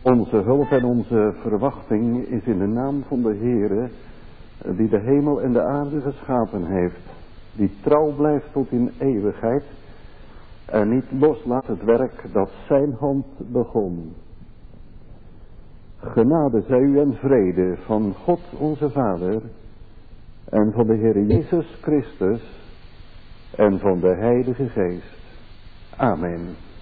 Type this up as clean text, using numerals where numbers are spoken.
Onze hulp en onze verwachting is in de naam van de Heere, die de hemel en de aarde geschapen heeft, die trouw blijft tot in eeuwigheid en niet loslaat het werk dat zijn hand begon. Genade zij u en vrede van God onze Vader en van de Heere Jezus Christus en van de Heilige Geest. Amen.